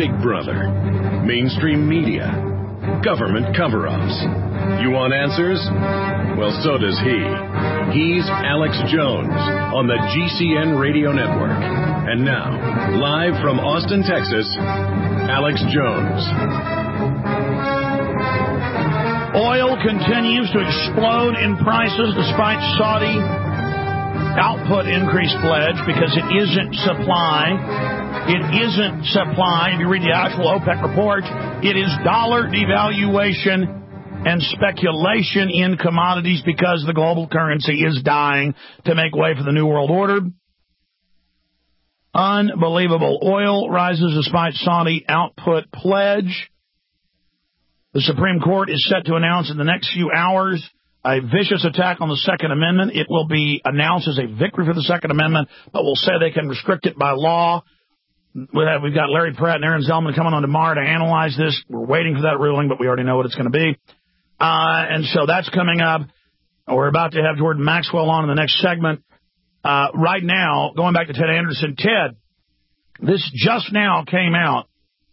Big Brother, mainstream media, government cover-ups. You want answers? Well, so does he. He's Alex Jones on the GCN Radio Network. And now, live from Austin, Texas, Alex Jones. Oil continues to explode in prices despite Saudi output increase pledge because it isn't supply. It isn't supply. If you read the actual OPEC report, it is dollar devaluation and speculation in commodities because the global currency is dying to make way for the New World Order. Unbelievable. Oil rises despite Saudi output pledge. The Supreme Court is set to announce in the next few hours a vicious attack on the Second Amendment. It will be announced as a victory for the Second Amendment, but will say they can restrict it by law. We've got Larry Pratt and Aaron Zellman coming on tomorrow to analyze this. We're waiting for that ruling, but we already know what it's going to be. And so that's coming up. We're about to have Jordan Maxwell on in the next segment. Right now, going back to Ted Anderson. Ted, this just now came out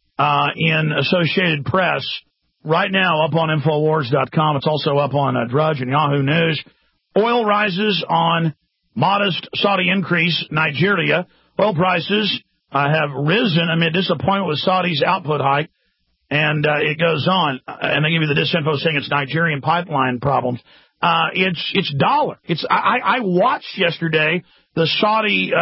in Associated Press. Right now, up on Infowars.com. It's also up on Drudge and Yahoo News. Oil rises on modest Saudi increase. Nigeria. Oil prices have risen amid disappointment with Saudi's output hike. And it goes on. And they give you the disinfo saying it's Nigerian pipeline problems. It's dollar. I watched yesterday the Saudi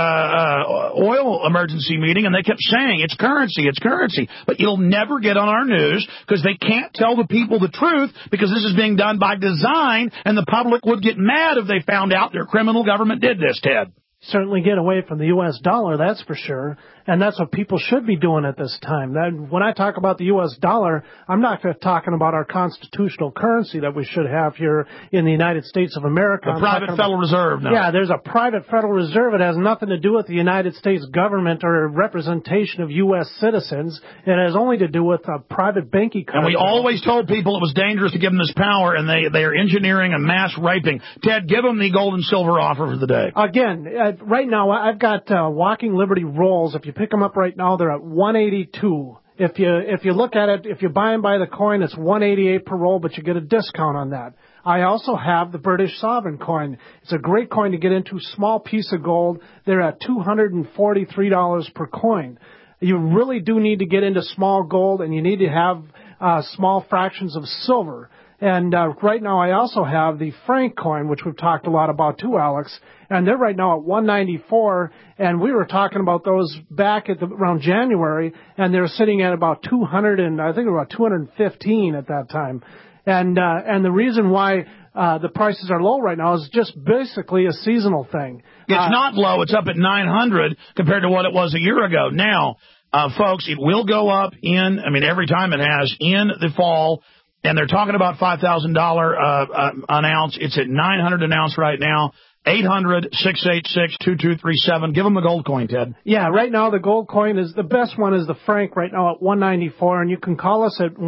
oil emergency meeting, and they kept saying it's currency, it's currency. But you'll never get on our news because they can't tell the people the truth because this is being done by design, and the public would get mad if they found out their criminal government did this, Ted. Certainly get away from the U.S. dollar, that's for sure. And that's what people should be doing at this time. When I talk about the U.S. dollar, I'm not talking about our constitutional currency that we should have here in the United States of America. The private Federal Reserve. No. Yeah, there's a private Federal Reserve. It has nothing to do with the United States government or representation of U.S. citizens. It has only to do with a private banking company. And we always told people it was dangerous to give them this power, and they are engineering a mass raping. Ted, give them the gold and silver offer for the day. Again, right now, I've got Walking Liberty rolls. If you pick them up right now, they're at $182. If you look at it, if you buy them by the coin, it's $188 per roll, but you get a discount on that. I also have the British Sovereign coin. It's a great coin to get into, small piece of gold. They're at $243 per coin. You really do need to get into small gold, and you need to have small fractions of silver. And right now I also have the franc coin, which we've talked a lot about too, Alex. And they're right now at $194. And we were talking about those back at around January, and they're sitting at about 200 and I think about 215 at that time. And the reason why the prices are low right now is just basically a seasonal thing. It's not low. It's up at 900 compared to what it was a year ago. Now, folks, it will go up every time it has in the fall. And they're talking about $5,000 an ounce. It's at $900 an ounce right now. 800-686-2237. Give them the gold coin, Ted. Yeah, right now the gold coin is the best one is the franc right now at $194, and you can call us at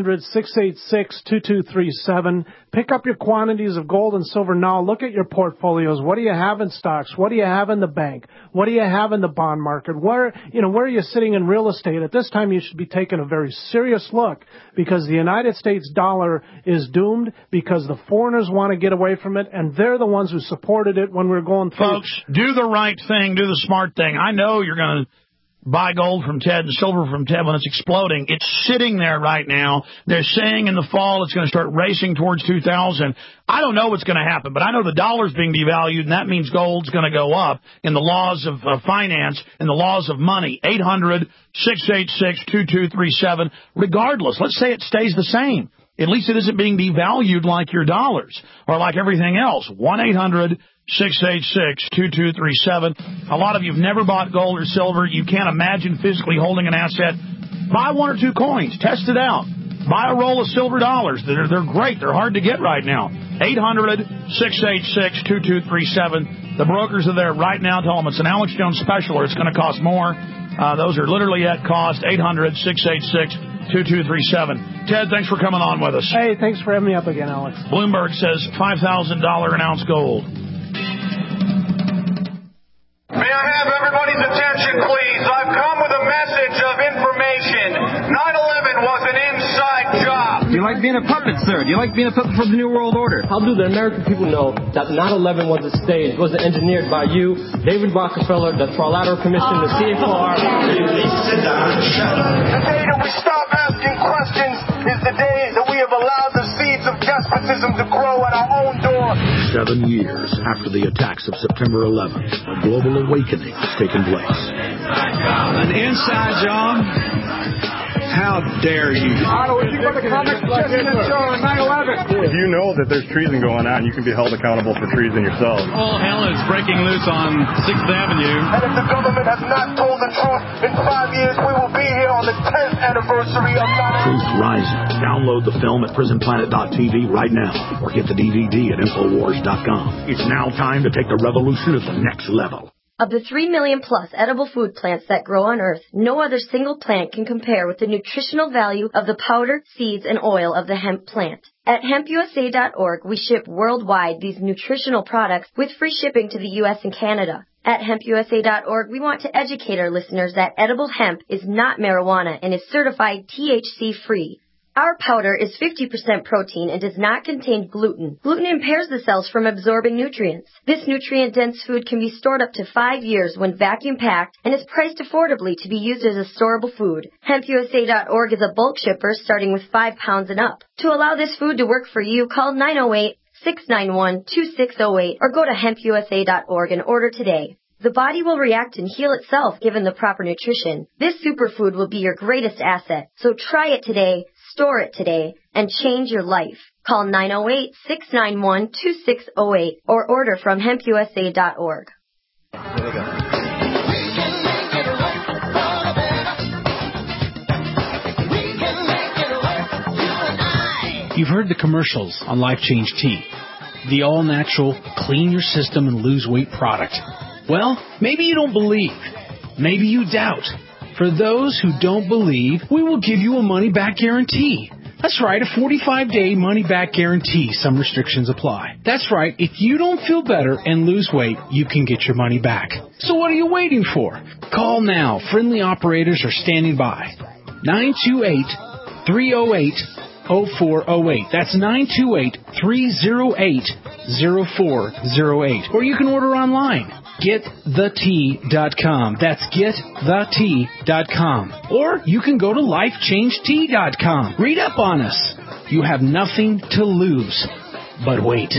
1-800-686-2237. Pick up your quantities of gold and silver now. Look at your portfolios. What do you have in stocks? What do you have in the bank? What do you have in the bond market? Where are you sitting in real estate? At this time, you should be taking a very serious look because the United States dollar is doomed because the foreigners want to get away from it, and they're the ones who supported it when we were going through. Folks, do the right thing. Do the smart thing. I know you're going to buy gold from Ted and silver from Ted when it's exploding. It's sitting there right now. They're saying in the fall it's going to start racing towards 2,000. I don't know what's going to happen, but I know the dollar's being devalued, and that means gold's going to go up in the laws of finance and the laws of money. 800-686-2237. Regardless, let's say it stays the same. At least it isn't being devalued like your dollars or like everything else. 1-800-686-2237. A lot of you have never bought gold or silver. You can't imagine physically holding an asset. Buy one or two coins. Test it out. Buy a roll of silver dollars. They're great. They're hard to get right now. 800-686-2237. The brokers are there right now. Tell them it's an Alex Jones special or it's going to cost more. Those are literally at cost. 800-686-2237. Ted, thanks for coming on with us. Hey, thanks for having me up again, Alex. Bloomberg says $5,000 an ounce gold. May I have everybody's attention, please? I've come with a message of information. you like being a puppet, sir? Do you like being a puppet for the New World Order? How do the American people know that 9/11 was staged, wasn't engineered by you, David Rockefeller, the Trilateral Commission, the CFR? Sit down and shut up. The day that we stop asking questions is the day that we have allowed the seeds of despotism to grow at our own door. 7 years after the attacks of September 11th, a global awakening has taken place. An inside job? How dare you? If you know that there's treason going on, you can be held accountable for treason yourself. All hell is breaking loose on 6th Avenue. And if the government has not told the truth, in 5 years we will be here on the 10th anniversary of 9/11. Truth Rising. Download the film at prisonplanet.tv right now or get the DVD at Infowars.com. It's now time to take the revolution to the next level. Of the 3 million plus edible food plants that grow on Earth, no other single plant can compare with the nutritional value of the powder, seeds, and oil of the hemp plant. At hempusa.org, we ship worldwide these nutritional products with free shipping to the U.S. and Canada. At hempusa.org, we want to educate our listeners that edible hemp is not marijuana and is certified THC-free. Our powder is 50% protein and does not contain gluten. Gluten impairs the cells from absorbing nutrients. This nutrient-dense food can be stored up to 5 years when vacuum-packed and is priced affordably to be used as a storable food. HempUSA.org is a bulk shipper starting with 5 pounds and up. To allow this food to work for you, call 908-691-2608 or go to HempUSA.org and order today. The body will react and heal itself given the proper nutrition. This superfood will be your greatest asset. So try it today, store it today, and change your life. Call 908-691-2608 or order from hempusa.org. You've heard the commercials on Life Change Tea, the all-natural, clean your system and lose weight product. Well, maybe you don't believe. Maybe you doubt. For those who don't believe, we will give you a money-back guarantee. That's right, a 45-day money-back guarantee. Some restrictions apply. That's right, if you don't feel better and lose weight, you can get your money back. So what are you waiting for? Call now. Friendly operators are standing by. 928-308-0408. That's 928-308-0408. Or you can order online. GetTheTea.com. That's GetTheTea.com. Or you can go to LifeChangeTea.com. Read up on us. You have nothing to lose. But wait.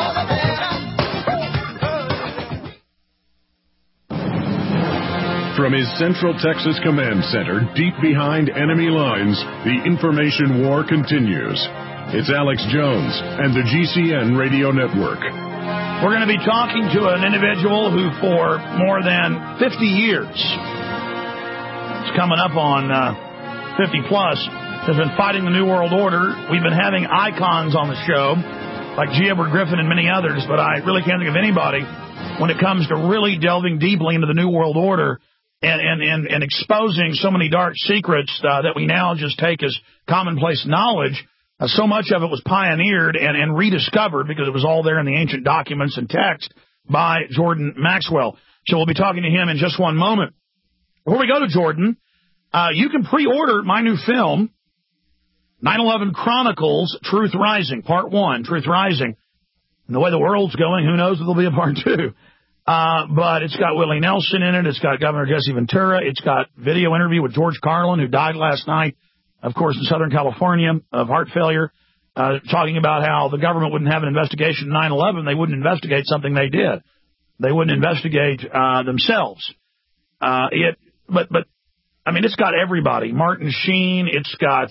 From his Central Texas Command Center, deep behind enemy lines, the information war continues. It's Alex Jones and the GCN Radio Network. We're going to be talking to an individual who for more than 50 years, it's coming up on 50 plus, has been fighting the New World Order. We've been having icons on the show, like G. Edward Griffin and many others, but I really can't think of anybody when it comes to really delving deeply into the New World Order and exposing so many dark secrets that we now just take as commonplace knowledge. So much of it was pioneered and rediscovered because it was all there in the ancient documents and text by Jordan Maxwell. So we'll be talking to him in just one moment. Before we go to Jordan, you can pre-order my new film, 9/11 Chronicles, Truth Rising, Part 1, Truth Rising. And the way the world's going, who knows if there'll be a Part 2. But it's got Willie Nelson in it. It's got Governor Jesse Ventura. It's got video interview with George Carlin, who died last night, of course, in Southern California of heart failure, talking about how the government wouldn't have an investigation in 9/11. They wouldn't investigate something they did. They wouldn't investigate themselves. But I mean, it's got everybody. Martin Sheen. It's got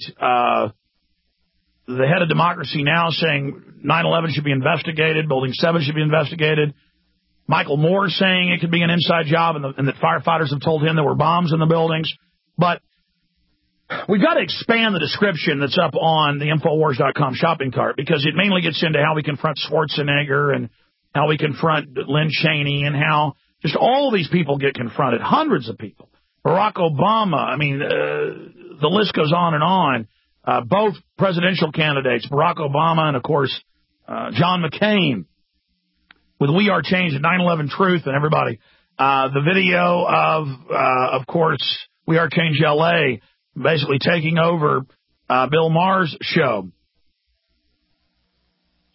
the head of Democracy Now! Saying 9/11 should be investigated. Building 7 should be investigated. Michael Moore saying it could be an inside job and that firefighters have told him there were bombs in the buildings. But we've got to expand the description that's up on the Infowars.com shopping cart because it mainly gets into how we confront Schwarzenegger and how we confront Lynn Cheney and how just all these people get confronted, hundreds of people. Barack Obama, I mean, the list goes on and on. Both presidential candidates, Barack Obama and, of course, John McCain, with We Are Change and 9/11 Truth and everybody. The video of course, We Are Change LA, basically taking over Bill Maher's show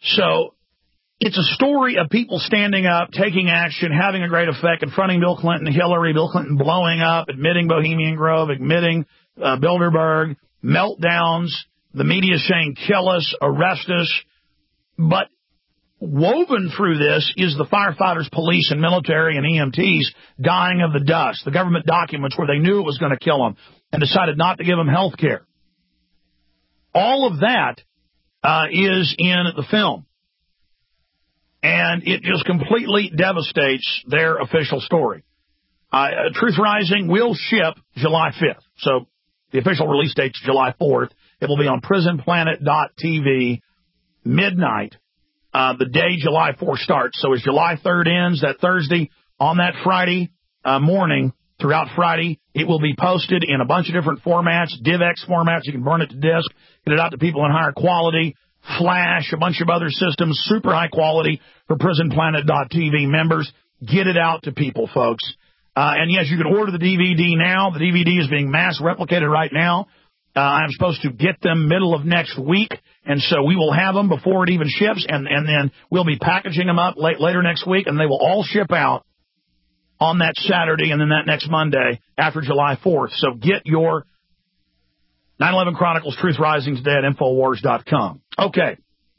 So it's a story of people standing up, taking action, having a great effect, confronting Bill Clinton, Hillary, Bill Clinton blowing up, admitting Bohemian Grove, admitting Bilderberg, meltdowns, the media saying kill us, arrest us. But woven through this is the firefighters, police, and military and EMTs dying of the dust, the government documents where they knew it was going to kill them and decided not to give them health care. All of that is in the film. And it just completely devastates their official story. Truth Rising will ship July 5th. So the official release date's July 4th. It will be on prisonplanet.tv midnight, the day July 4th starts. So as July 3rd ends, that Thursday, on that Friday morning, throughout Friday, it will be posted in a bunch of different formats, DivX formats. You can burn it to disk, get it out to people in higher quality. Flash, a bunch of other systems, super high quality for prisonplanet.tv members. Get it out to people, folks. And yes, you can order the DVD now. The DVD is being mass replicated right now. I'm supposed to get them middle of next week, and so we will have them before it even ships, and then we'll be packaging them up later next week, and they will all ship out on that Saturday and then that next Monday after July 4th. So get your 9/11 Chronicles Truth Rising today at Infowars.com. Okay.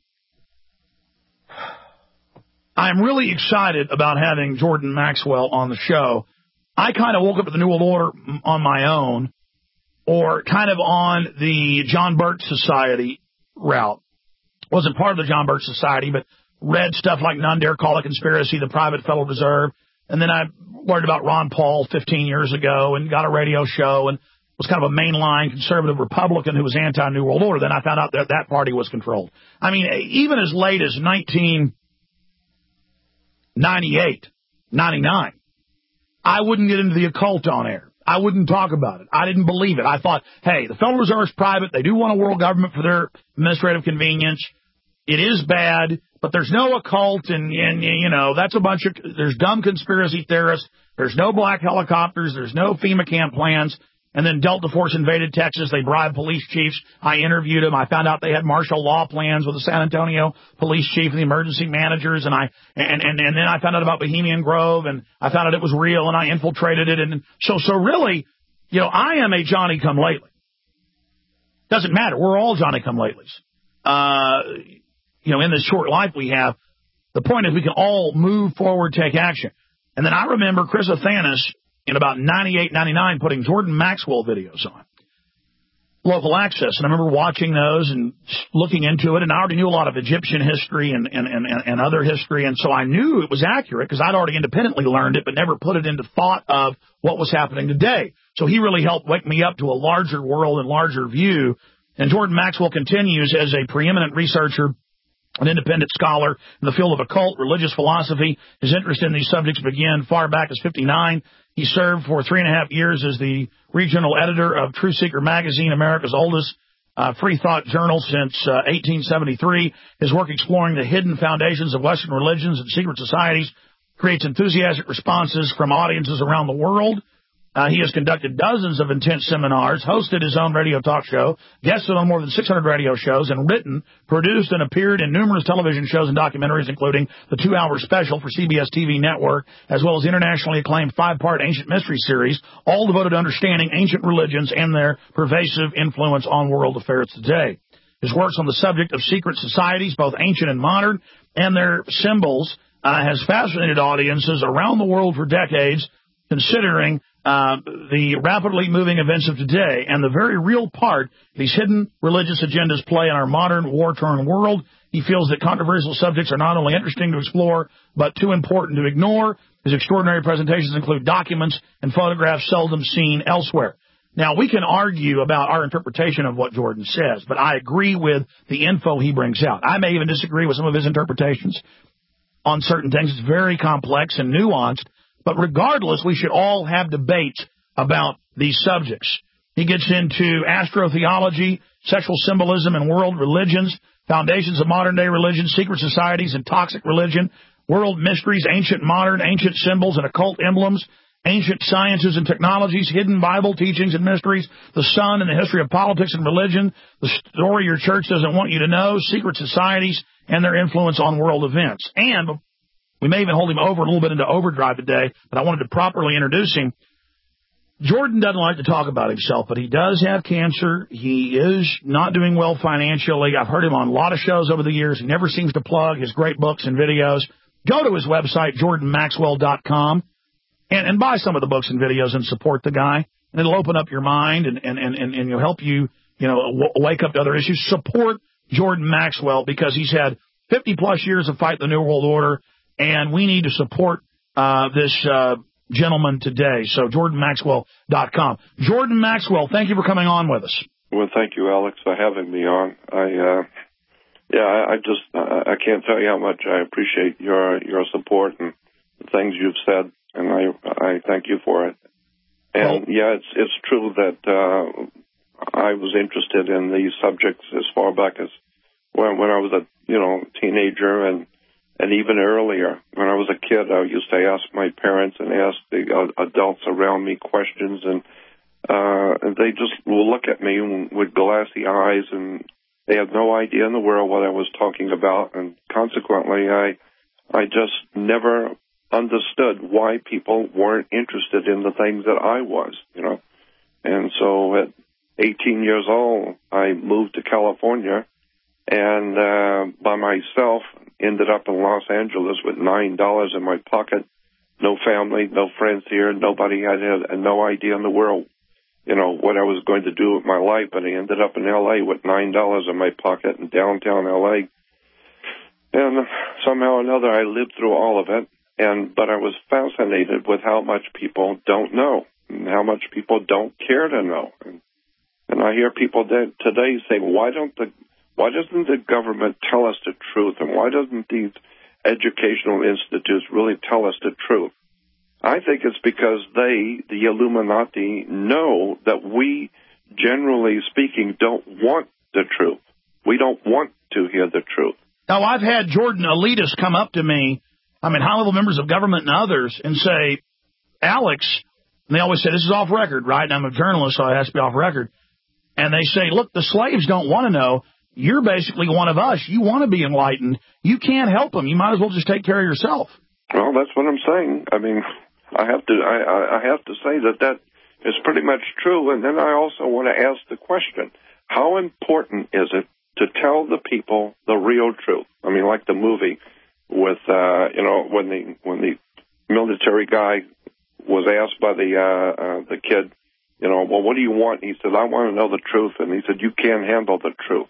I'm really excited about having Jordan Maxwell on the show. I kind of woke up at the New World Order on my own, or kind of on the John Birch Society route. Wasn't part of the John Birch Society, but read stuff like None Dare Call a Conspiracy, the Private Federal Reserve. And then I learned about Ron Paul 15 years ago and got a radio show and was kind of a mainline conservative Republican who was anti-New World Order. Then I found out that that party was controlled. I mean, even as late as 1998, 99, I wouldn't get into the occult on air. I wouldn't talk about it. I didn't believe it. I thought, hey, the Federal Reserve's private. They do want a world government for their administrative convenience. It is bad, but there's no occult, and you know, that's a bunch of, there's dumb conspiracy theorists. There's no black helicopters. There's no FEMA camp plans. And then Delta Force invaded Texas. They bribed police chiefs. I interviewed them. I found out they had martial law plans with the San Antonio police chief and the emergency managers. And then I found out about Bohemian Grove, and I found out it was real, and I infiltrated it. And so really, you know, I am a Johnny-come-lately. Doesn't matter. We're all Johnny-come-latelys. You know, in this short life we have, the point is we can all move forward, take action. And then I remember Chris Athanas in about 98, 99, putting Jordan Maxwell videos on local access. And I remember watching those and looking into it. And I already knew a lot of Egyptian history and other history. And so I knew it was accurate because I'd already independently learned it, but never put it into thought of what was happening today. So he really helped wake me up to a larger world and larger view. And Jordan Maxwell continues as a preeminent researcher, an independent scholar in the field of occult, religious philosophy. His interest in these subjects began far back as 59. He served for 3.5 years as the regional editor of Truth Seeker magazine, America's oldest free thought journal since 1873. His work exploring the hidden foundations of Western religions and secret societies creates enthusiastic responses from audiences around the world. He has conducted dozens of intense seminars, hosted his own radio talk show, guested on more than 600 radio shows, and written, produced, and appeared in numerous television shows and documentaries, including the 2-hour special for CBS TV network, as well as internationally acclaimed 5-part Ancient Mystery series, all devoted to understanding ancient religions and their pervasive influence on world affairs today. His works on the subject of secret societies, both ancient and modern, and their symbols, has fascinated audiences around the world for decades, considering the rapidly moving events of today and the very real part these hidden religious agendas play in our modern war-torn world. He feels that controversial subjects are not only interesting to explore, but too important to ignore. His extraordinary presentations include documents and photographs seldom seen elsewhere. Now, we can argue about our interpretation of what Jordan says, but I agree with the info he brings out. I may even disagree with some of his interpretations on certain things. It's very complex and nuanced. But regardless, we should all have debates about these subjects. He gets into astrotheology, sexual symbolism and world religions, foundations of modern-day religion, secret societies and toxic religion, world mysteries, ancient, modern, ancient symbols and occult emblems, ancient sciences and technologies, hidden Bible teachings and mysteries, the sun and the history of politics and religion, the story your church doesn't want you to know, secret societies and their influence on world events. And we may even hold him over a little bit into overdrive today, but I wanted to properly introduce him. Jordan doesn't like to talk about himself, but he does have cancer. He is not doing well financially. I've heard him on a lot of shows over the years. He never seems to plug his great books and videos. Go to his website, jordanmaxwell.com, and buy some of the books and videos and support the guy. And it'll open up your mind and it'll help you, wake up to other issues. Support Jordan Maxwell because he's had 50-plus years of fighting the New World Order, and we need to support this gentleman today. So jordanmaxwell.com. Jordan Maxwell, thank you for coming on with us. Well, thank you, Alex, for having me on. I can't tell you how much I appreciate your support and the things you've said, and I thank you for it. And it's true that I was interested in these subjects as far back as when I was a teenager and even earlier. When I was a kid, I used to ask my parents and ask the adults around me questions, and they just will look at me with glassy eyes, and they had no idea in the world what I was talking about, and consequently, I just never understood why people weren't interested in the things that I was, And so at 18 years old, I moved to California, and by myself, ended up in Los Angeles with $9 in my pocket, no family, no friends here, nobody. I had no idea in the world, what I was going to do with my life, but I ended up in L.A. with $9 in my pocket in downtown L.A. And somehow or another, I lived through all of it, but I was fascinated with how much people don't know and how much people don't care to know. And I hear people today say, why doesn't the government tell us the truth, and why doesn't these educational institutes really tell us the truth? I think it's because the Illuminati, know that we, generally speaking, don't want the truth. We don't want to hear the truth. Now, I've had Jordan elitists come up to me, high-level members of government and others, and say, Alex, and they always say, this is off record, right? And I'm a journalist, so it has to be off record. And they say, look, the slaves don't want to know. You're basically one of us. You want to be enlightened. You can't help them. You might as well just take care of yourself. Well, that's what I'm saying. I have to say that is pretty much true. And then I also want to ask the question, how important is it to tell the people the real truth? Like the movie with, when the military guy was asked by the kid, well, what do you want? He said, I want to know the truth. And he said, you can't handle the truth.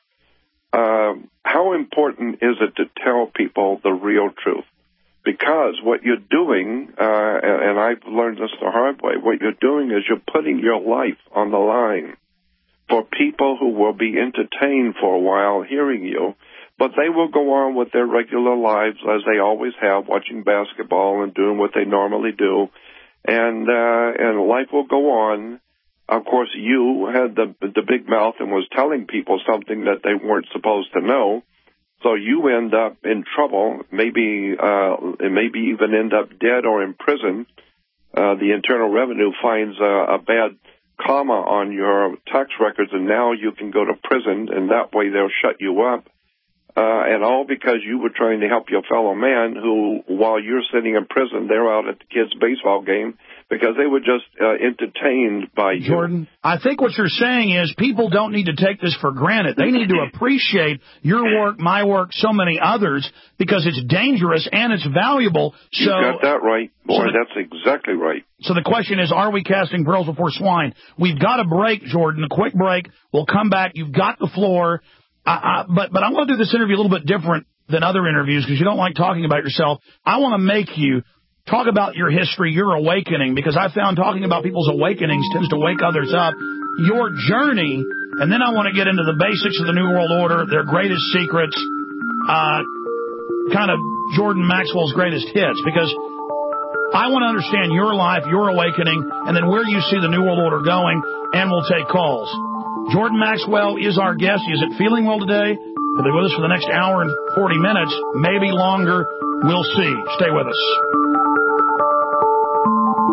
How important is it to tell people the real truth? Because what you're doing, and I've learned this the hard way, what you're doing is you're putting your life on the line for people who will be entertained for a while hearing you, but they will go on with their regular lives as they always have, watching basketball and doing what they normally do, and life will go on. Of course, you had the big mouth and was telling people something that they weren't supposed to know. So you end up in trouble, maybe even end up dead or in prison. The Internal Revenue finds a bad comma on your tax records, and now you can go to prison, and that way they'll shut you up. And all because you were trying to help your fellow man who, while you're sitting in prison, they're out at the kids' baseball game because they were just entertained by you. Jordan, I think what you're saying is people don't need to take this for granted. They need to appreciate your work, my work, so many others, because it's dangerous and it's valuable. You got that right. Boy, that's exactly right. So the question is, are we casting pearls before swine? We've got a break, Jordan, a quick break. We'll come back. You've got the floor. But I want to do this interview a little bit different than other interviews because you don't like talking about yourself. I want to make you talk about your history, your awakening, because I found talking about people's awakenings tends to wake others up, your journey, and then I want to get into the basics of the New World Order, their greatest secrets, kind of Jordan Maxwell's greatest hits, because I want to understand your life, your awakening, and then where you see the New World Order going, and we'll take calls. Jordan Maxwell is our guest. He isn't feeling well today. He'll be with us for the next hour and 40 minutes, maybe longer. We'll see. Stay with us.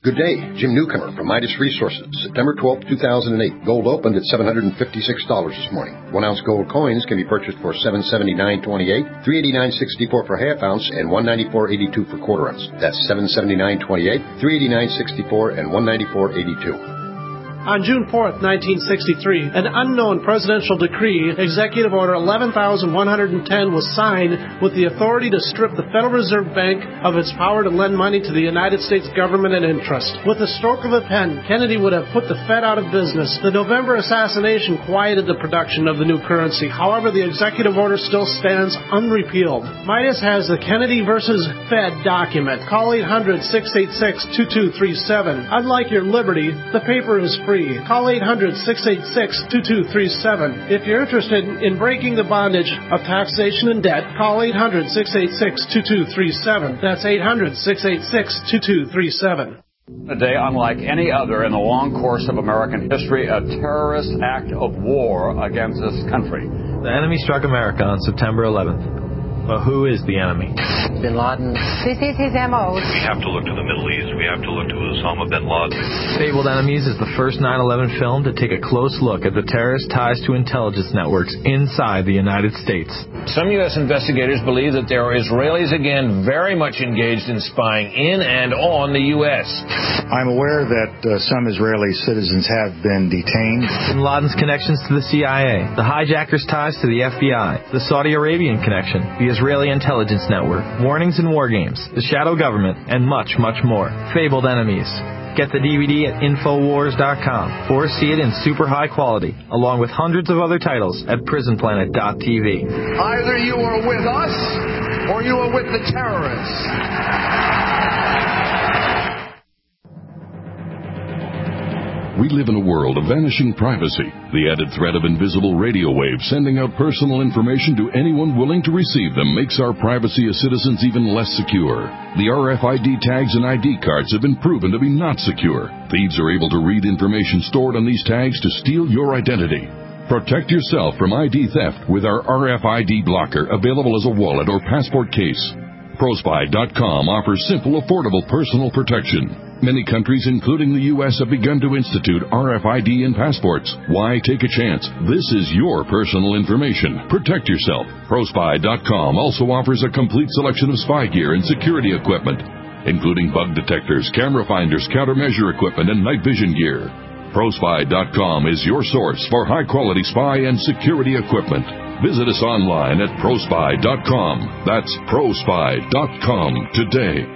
Good day, Jim Newcomer from Midas Resources. September 12, 2008. Gold opened at $756 this morning. 1 ounce gold coins can be purchased for $779.28, $389.64 for half ounce, and $194.82 for quarter ounce. That's $779.28, $389.64, and $194.82. On June 4th, 1963, an unknown presidential decree, Executive Order 11,110, was signed with the authority to strip the Federal Reserve Bank of its power to lend money to the United States government and interest. With a stroke of a pen, Kennedy would have put the Fed out of business. The November assassination quieted the production of the new currency. However, the executive order still stands unrepealed. Midas has the Kennedy versus Fed document. Call 800-686-2237. Unlike your Liberty, the paper is free. Call 800-686-2237. If you're interested in breaking the bondage of taxation and debt, call 800-686-2237. That's 800-686-2237. A day unlike any other in the long course of American history, a terrorist act of war against this country. The enemy struck America on September 11th. But who is the enemy? Bin Laden. This is his M.O. We have to look to the Middle East. We have to look to Osama bin Laden. Fabled Enemies is the first 9/11 film to take a close look at the terrorist ties to intelligence networks inside the United States. Some U.S. investigators believe that there are Israelis again very much engaged in spying in and on the U.S. I'm aware that some Israeli citizens have been detained. Bin Laden's connections to the CIA, the hijackers' ties to the FBI, the Saudi Arabian connection, the Israeli intelligence network, warnings and war games, the shadow government, and much, much more. Fabled Enemies. Get the DVD at Infowars.com or see it in super high quality, along with hundreds of other titles at PrisonPlanet.tv. Either you are with us or you are with the terrorists. We live in a world of vanishing privacy, the added threat of invisible radio waves sending out personal information to anyone willing to receive them makes our privacy as citizens even less secure. The RFID tags and ID cards have been proven to be not secure. Thieves are able to read information stored on these tags to steal your identity. Protect yourself from ID theft with our RFID blocker, available as a wallet or passport case. ProSpy.com offers simple, affordable personal protection. Many countries, including the U.S., have begun to institute RFID in passports. Why take a chance? This is your personal information. Protect yourself. ProSpy.com also offers a complete selection of spy gear and security equipment, including bug detectors, camera finders, countermeasure equipment, and night vision gear. ProSpy.com is your source for high-quality spy and security equipment. Visit us online at ProSpy.com. That's ProSpy.com today.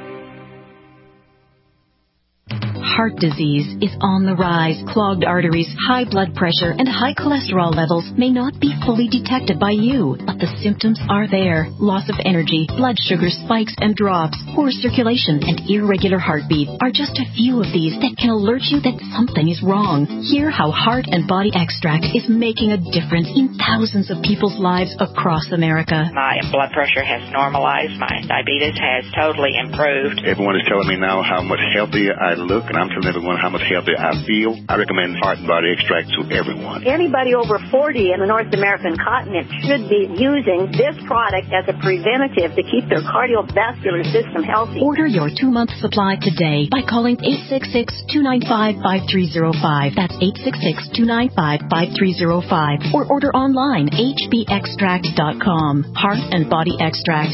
Heart disease is on the rise. Clogged arteries, high blood pressure, and high cholesterol levels may not be fully detected by you, but the symptoms are there. Loss of energy, blood sugar spikes and drops, poor circulation, and irregular heartbeat are just a few of these that can alert you that something is wrong. Hear how Heart and Body Extract is making a difference in thousands of people's lives across America. My blood pressure has normalized. My diabetes has totally improved. Everyone is telling me now how much healthier I look, and I'm telling everyone how much healthier I feel. I recommend Heart and Body Extract to everyone. Anybody over 40 in the North American continent should be using this product as a preventative to keep their cardiovascular system healthy. Order your 2-month supply today by calling 866-295-5305. That's 866-295-5305. Or order online, hbextract.com. Heart and Body Extract,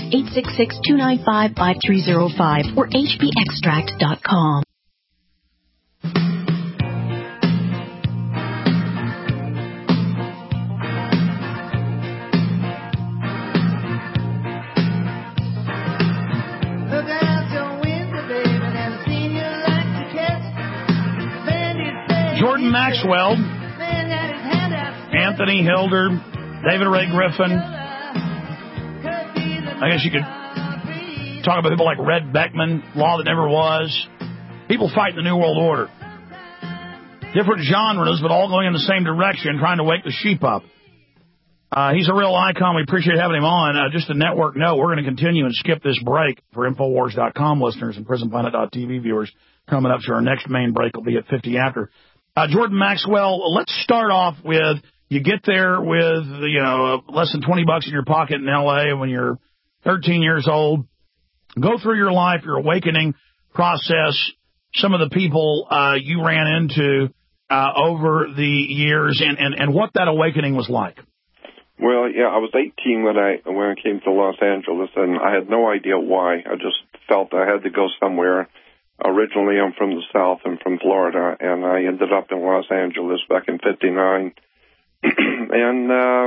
866-295-5305 or hbextract.com. Jordan Maxwell, Anthony Hilder, David Ray Griffin. I guess you could talk about people like Red Beckman, Law That Never Was. People fighting the New World Order. Different genres, but all going in the same direction, trying to wake the sheep up. He's a real icon. We appreciate having him on. Just a network note, we're going to continue and skip this break for Infowars.com listeners and PrisonPlanet.tv viewers. Coming up to our next main break will be at 50 after. Jordan Maxwell, let's start off with, you get there with, less than $20 in your pocket in L.A. when you're 13 years old. Go through your life, your awakening process. some of the people you ran into over the years and what that awakening was like. Well, yeah, I was 18 when I came to Los Angeles, and I had no idea why. I just felt I had to go somewhere. Originally, I'm from the South. I'm from Florida, and I ended up in Los Angeles back in '59. And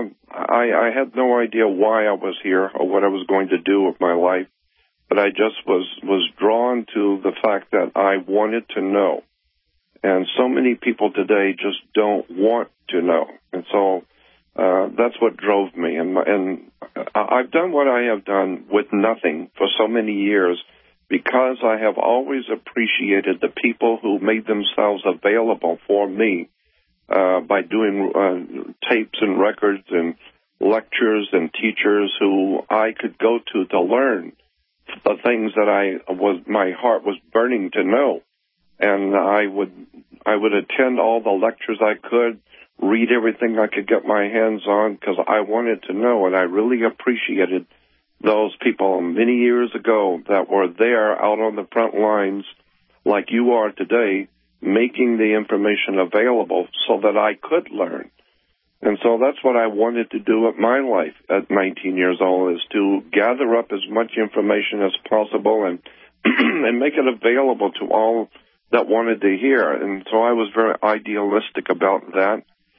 I had no idea why I was here or what I was going to do with my life, but I just was drawn to the fact that I wanted to know. And so many people today just don't want to know. And so that's what drove me. And I've done what I have done with nothing for so many years because I have always appreciated the people who made themselves available for me by doing tapes and records and lectures and teachers who I could go to learn the things that my heart was burning to know. And I would attend all the lectures I could, read everything I could get my hands on because I wanted to know, and I really appreciated those people many years ago that were there out on the front lines like you are today, making the information available so that I could learn. And so that's what I wanted to do with my life at 19 years old, is to gather up as much information as possible and and make it available to all that wanted to hear. And so I was very idealistic about that.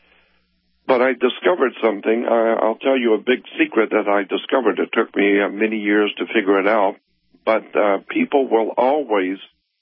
But I discovered something. I'll tell you a big secret that I discovered. It took me many years to figure it out. But people will always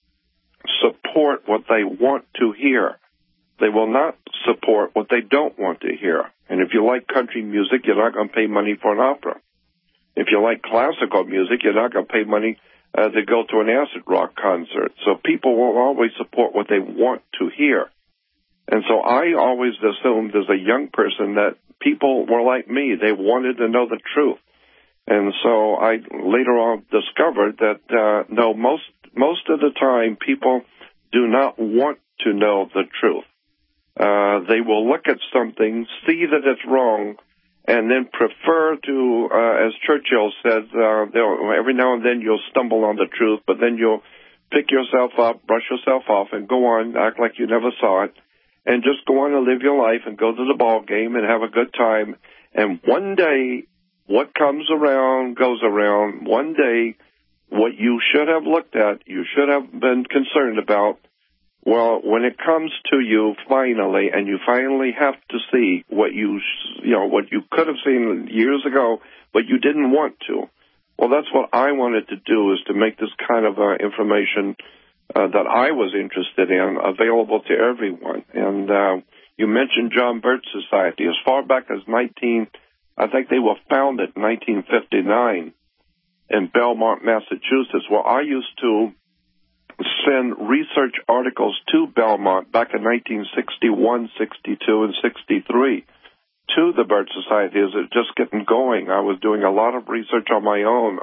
support what they want to hear. They will not support what they don't want to hear. And if you like country music, you're not going to pay money for an opera. If you like classical music, you're not going to pay money to go to an acid rock concert. So people will always support what they want to hear. And so I always assumed as a young person that people were like me. They wanted to know the truth. And so I later on discovered that, no, most of the time people do not want to know the truth. They will look at something, see that it's wrong, and then prefer to, as Churchill said, every now and then you'll stumble on the truth, but then you'll pick yourself up, brush yourself off, and go on, act like you never saw it, and just go on and live your life and go to the ball game and have a good time. And one day, what comes around goes around. One day, what you should have looked at, you should have been concerned about, well, when it comes to you finally, and you finally have to see what you could have seen years ago, but you didn't want to. Well, that's what I wanted to do, is to make this kind of information that I was interested in available to everyone. And you mentioned John Birch Society. As far back as I think they were founded in 1959 in Belmont, Massachusetts. Well, I used to send research articles to Belmont back in 1961, 62, and 63 to the Birch Society as it was just getting going. I was doing a lot of research on my own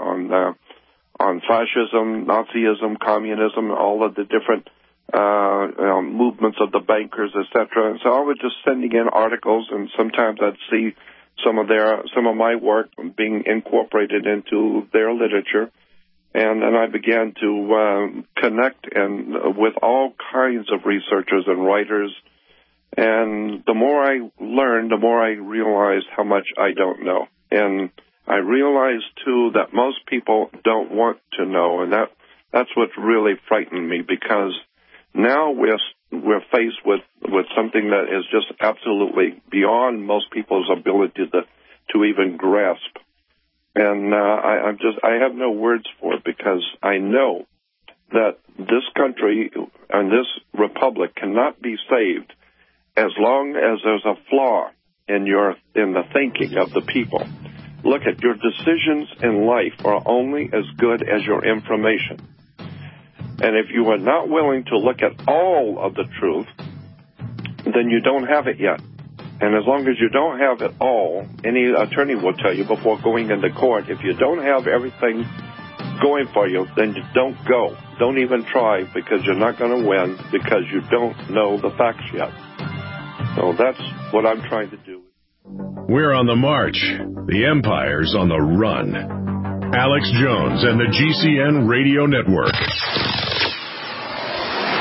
on fascism, Nazism, communism, all of the different movements of the bankers, etc. And so I was just sending in articles, and sometimes I'd see some of my work being incorporated into their literature. And then I began to connect with all kinds of researchers and writers. And the more I learned, the more I realized how much I don't know. And I realized, too, that most people don't want to know. And that's what really frightened me, because now we're faced with something that is just absolutely beyond most people's ability to even grasp. And I have no words for it, because I know that this country and this republic cannot be saved as long as there's a flaw in the thinking of the people. Look at your decisions in life are only as good as your information. And if you are not willing to look at all of the truth, then you don't have it yet. And as long as you don't have it all, any attorney will tell you before going into court, if you don't have everything going for you, then you don't go. Don't even try, because you're not going to win, because you don't know the facts yet. So that's what I'm trying to do. We're on the march. The empire's on the run. Alex Jones and the GCN Radio Network.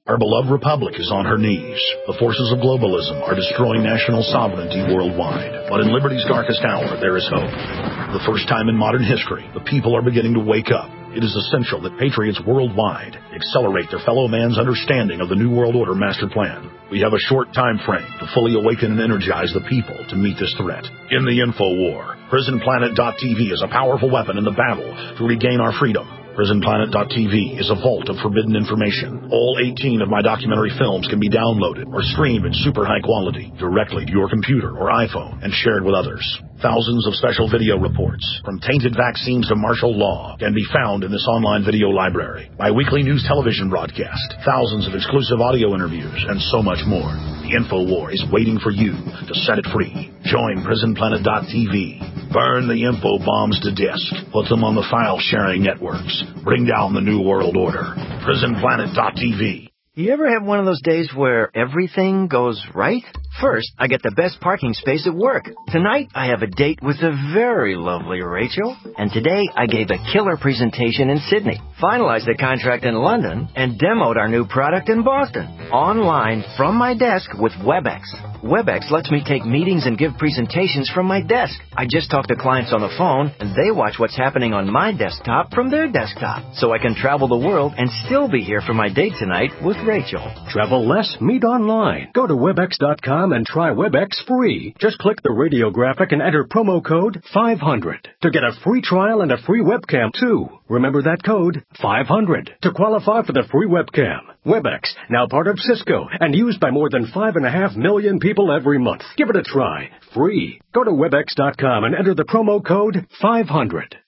Our beloved republic is on her knees. The forces of globalism are destroying national sovereignty worldwide. But in liberty's darkest hour, there is hope. For the first time in modern history, the people are beginning to wake up. It is essential that patriots worldwide accelerate their fellow man's understanding of the New World Order master plan. We have a short time frame to fully awaken and energize the people to meet this threat. In the info war, PrisonPlanet.tv is a powerful weapon in the battle to regain our freedom. PrisonPlanet.tv is a vault of forbidden information. All 18 of my documentary films can be downloaded or streamed in super high quality directly to your computer or iPhone and shared with others. Thousands of special video reports, from tainted vaccines to martial law, can be found in this online video library. My weekly news television broadcast, thousands of exclusive audio interviews, and so much more. The InfoWar is waiting for you to set it free. Join PrisonPlanet.tv. Burn the info bombs to disk. Put them on the file-sharing networks. Bring down the New World Order. PrisonPlanet.tv. You ever have one of those days where everything goes right? First, I get the best parking space at work. Tonight, I have a date with the very lovely Rachel. And today, I gave a killer presentation in Sydney, finalized the contract in London, and demoed our new product in Boston. Online, from my desk with WebEx. WebEx lets me take meetings and give presentations from my desk. I just talk to clients on the phone, and they watch what's happening on my desktop from their desktop. So I can travel the world and still be here for my date tonight with Rachel. Travel less, meet online. Go to WebEx.com and try WebEx free. Just click the radio graphic and enter promo code 500 to get a free trial and a free webcam too. Remember that code, 500, to qualify for the free webcam. WebEx, now part of Cisco and used by more than 5.5 million people every month. Give it a try. Free. Go to WebEx.com and enter the promo code 500.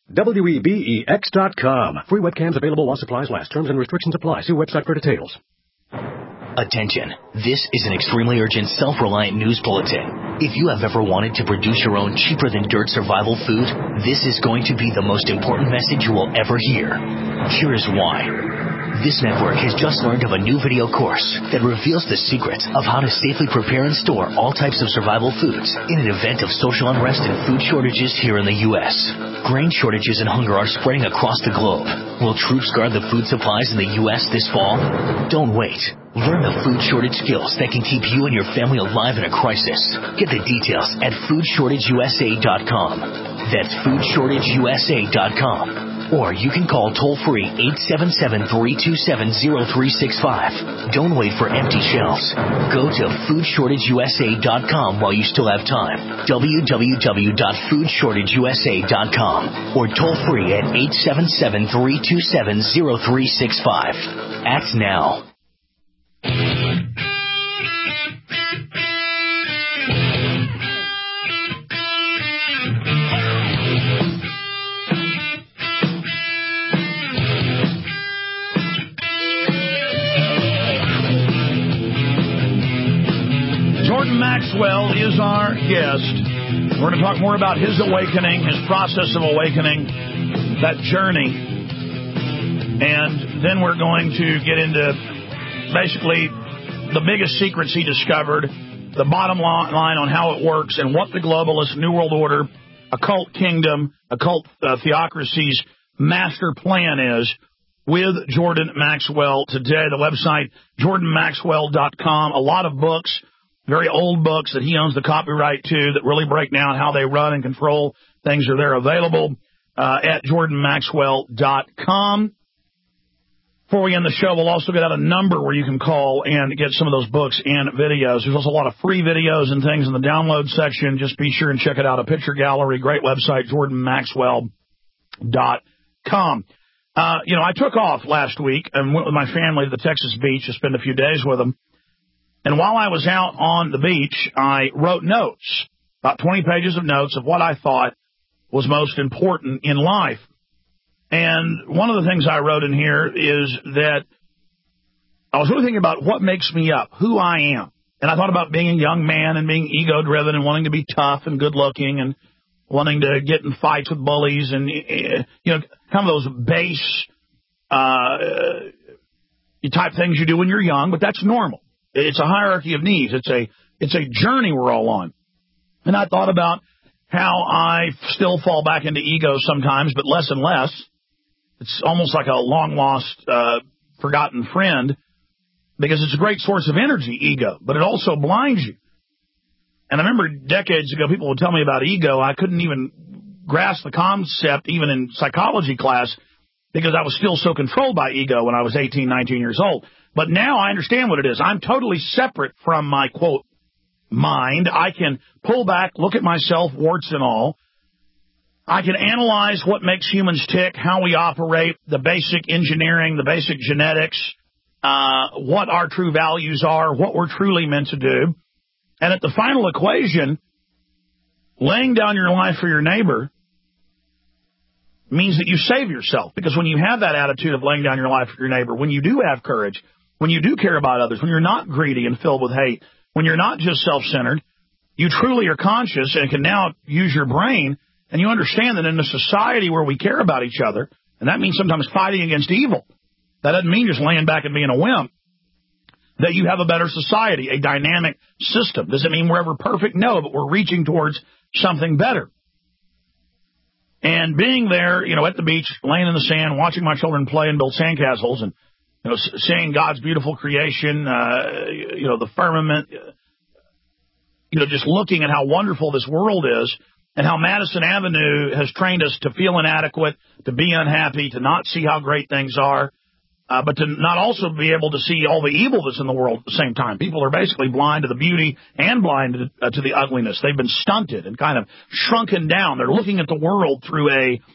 WEBEX.com. Free webcams available while supplies last. Terms and restrictions apply. See website for details. Attention. This is an extremely urgent, self-reliant news bulletin. If you have ever wanted to produce your own cheaper-than-dirt survival food, this is going to be the most important message you will ever hear. Here is why. This network has just learned of a new video course that reveals the secrets of how to safely prepare and store all types of survival foods in an event of social unrest and food shortages here in the U.S. Grain shortages and hunger are spreading across the globe. Will troops guard the food supplies in the U.S. this fall? Don't wait. Learn the food shortage skills that can keep you and your family alive in a crisis. Get the details at foodshortageusa.com. That's foodshortageusa.com. Or you can call toll-free 877-327-0365. Don't wait for empty shelves. Go to foodshortageusa.com while you still have time. www.foodshortageusa.com. Or toll-free at 877-327-0365. Act now. Jordan Maxwell is our guest. We're going to talk more about his awakening, his process of awakening, that journey. And then we're going to get into basically the biggest secrets he discovered, the bottom line on how it works, and what the globalist New World Order, occult kingdom, occult theocracy's master plan is, with Jordan Maxwell today. The website, jordanmaxwell.com. A lot of books, very old books that he owns the copyright to, that really break down how they run and control things are there available at jordanmaxwell.com. Before we end the show, we'll also get out a number where you can call and get some of those books and videos. There's also a lot of free videos and things in the download section. Just be sure and check it out. A picture gallery, great website, jordanmaxwell.com. I took off last week and went with my family to the Texas beach to spend a few days with them. And while I was out on the beach, I wrote notes, about 20 pages of notes of what I thought was most important in life. And one of the things I wrote in here is that I was really thinking about what makes me up, who I am. And I thought about being a young man and being ego-driven and wanting to be tough and good-looking and wanting to get in fights with bullies and, kind of those base type things you do when you're young, but that's normal. It's a hierarchy of needs. It's a journey we're all on. And I thought about how I still fall back into ego sometimes, but less and less. It's almost like a long-lost, forgotten friend. because it's a great source of energy, ego, but it also blinds you. And I remember decades ago, people would tell me about ego. I couldn't even grasp the concept, even in psychology class, because I was still so controlled by ego when I was 18, 19 years old. But now I understand what it is. I'm totally separate from my, quote, mind. I can pull back, look at myself, warts and all. I can analyze what makes humans tick, how we operate, the basic engineering, the basic genetics, what our true values are, what we're truly meant to do. And at the final equation, laying down your life for your neighbor means that you save yourself. Because when you have that attitude of laying down your life for your neighbor, when you do have courage, when you do care about others, when you're not greedy and filled with hate, when you're not just self-centered, you truly are conscious and can now use your brain, and you understand that in a society where we care about each other, and that means sometimes fighting against evil, that doesn't mean just laying back and being a wimp, that you have a better society, a dynamic system. Does it mean we're ever perfect? No, but we're reaching towards something better. And being there, at the beach, laying in the sand, watching my children play and build sandcastles, and seeing God's beautiful creation, the firmament, just looking at how wonderful this world is, and how Madison Avenue has trained us to feel inadequate, to be unhappy, to not see how great things are, but to not also be able to see all the evil that's in the world at the same time. People are basically blind to the beauty and blind to the ugliness. They've been stunted and kind of shrunken down. They're looking at the world through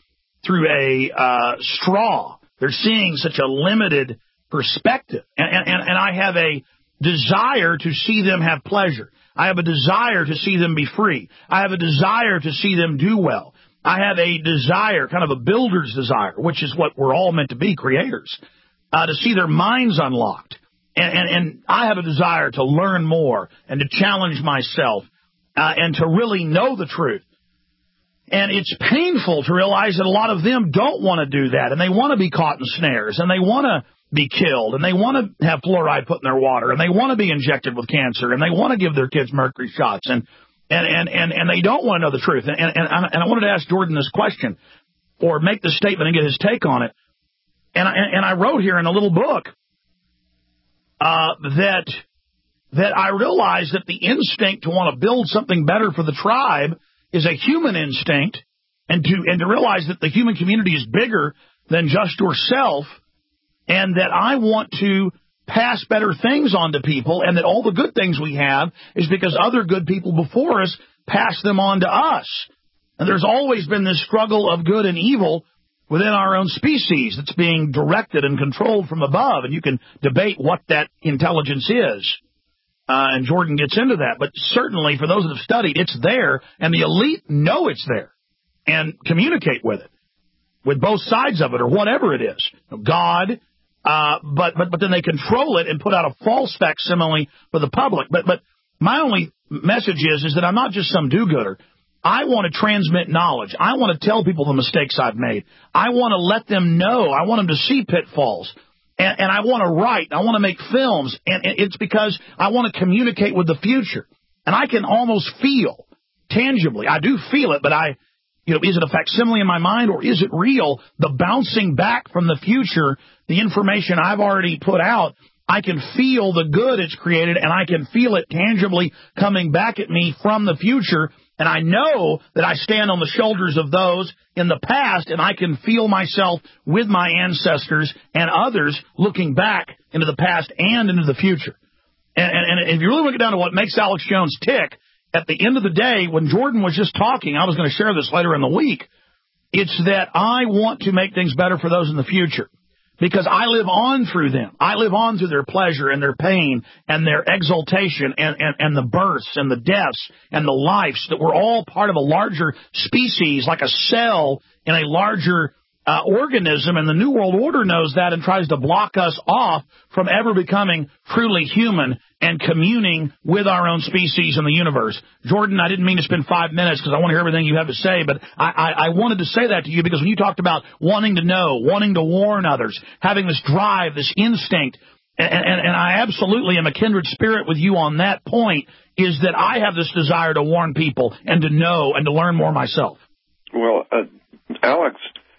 a straw. They're seeing such a limited perspective. And I have a desire to see them have pleasure. I have a desire to see them be free. I have a desire to see them do well. I have a desire, kind of a builder's desire, which is what we're all meant to be, creators, to see their minds unlocked. And I have a desire to learn more and to challenge myself and to really know the truth. And it's painful to realize that a lot of them don't want to do that, and they want to be caught in snares, and they want to be killed, and they want to have fluoride put in their water, and they want to be injected with cancer, and they want to give their kids mercury shots, and they don't want to know the truth. And I wanted to ask Jordan this question, or make this statement and get his take on it. And I wrote here in a little book that I realized that the instinct to want to build something better for the tribe is a human instinct, and to realize that the human community is bigger than just yourself, and that I want to pass better things on to people, and that all the good things we have is because other good people before us passed them on to us. And there's always been this struggle of good and evil within our own species that's being directed and controlled from above, and you can debate what that intelligence is. And Jordan gets into that, but certainly for those that have studied, it's there, and the elite know it's there and communicate with it, with both sides of it, or whatever it is. God, but then they control it and put out a false facsimile for the public. But my only message is that I'm not just some do-gooder. I want to transmit knowledge. I want to tell people the mistakes I've made. I want to let them know. I want them to see pitfalls. And I want to write. I want to make films. And it's because I want to communicate with the future. And I can almost feel tangibly. I do feel it, but is it a facsimile in my mind, or is it real? The bouncing back from the future, the information I've already put out, I can feel the good it's created, and I can feel it tangibly coming back at me from the future. And I know that I stand on the shoulders of those in the past, and I can feel myself with my ancestors and others looking back into the past and into the future. And if you really look down to what makes Alex Jones tick, at the end of the day, when Jordan was just talking, I was going to share this later in the week, it's that I want to make things better for those in the future. Because I live on through them. I live on through their pleasure and their pain and their exaltation and the births and the deaths and the lives, that we're all part of a larger species, like a cell in a larger organism. And the New World Order knows that and tries to block us off from ever becoming truly human and communing with our own species in the universe. Jordan, I didn't mean to spend 5 minutes because I want to hear everything you have to say, but I wanted to say that to you because when you talked about wanting to know, wanting to warn others, having this drive, this instinct, and I absolutely am a kindred spirit with you on that point, is that I have this desire to warn people and to know and to learn more myself. Well, Alex,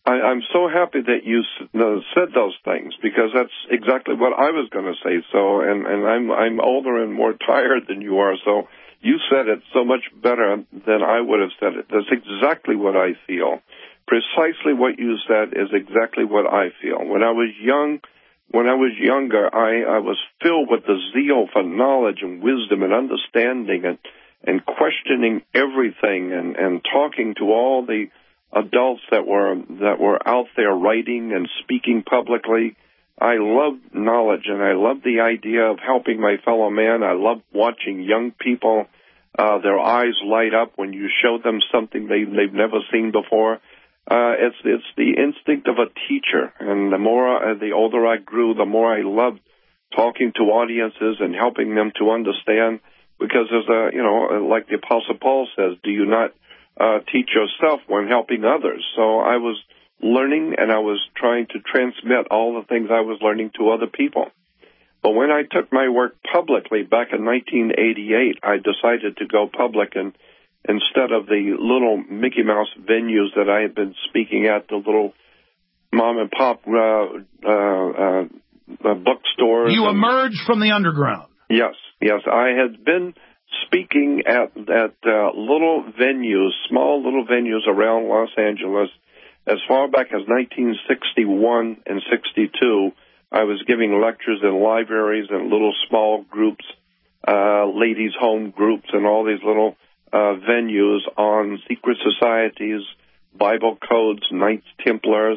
I'm so happy that you said those things, because that's exactly what I was going to say. So, and I'm older and more tired than you are, so you said it so much better than I would have said it. That's exactly what I feel. Precisely what you said is exactly what I feel. When I was younger, I was filled with the zeal for knowledge and wisdom and understanding and questioning everything and talking to all the adults that were out there writing and speaking publicly. I loved knowledge, and I loved the idea of helping my fellow man. I loved watching young people, their eyes light up when you show them something they've never seen before. It's the instinct of a teacher, and the older I grew, the more I loved talking to audiences and helping them to understand. Because like the Apostle Paul says, do you not teach yourself when helping others? So I was learning, and I was trying to transmit all the things I was learning to other people. But when I took my work publicly back in 1988, I decided to go public, and instead of the little Mickey Mouse venues that I had been speaking at, the little mom and pop bookstores. You emerged from the underground. Yes. I had been speaking at little venues, small little venues around Los Angeles, as far back as 1961 and 62. I was giving lectures in libraries and little small groups, ladies' home groups, and all these little venues on secret societies, Bible codes, Knights Templars,